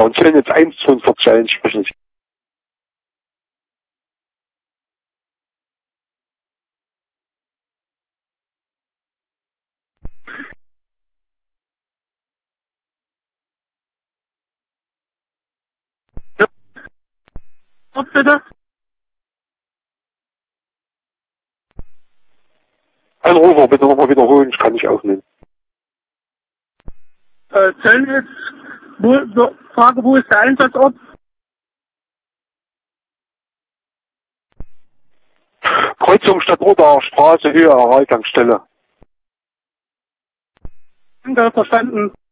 und sollen jetzt 1,42 einsprechen. Was bitte? Anrufer, bitte nochmal wiederholen, ich kann nicht aufnehmen. Zöllnitz, Frage, wo ist der Einsatzort? Kreuzung Stadtroder Straße, Höhe Araltankstelle. Danke, verstanden.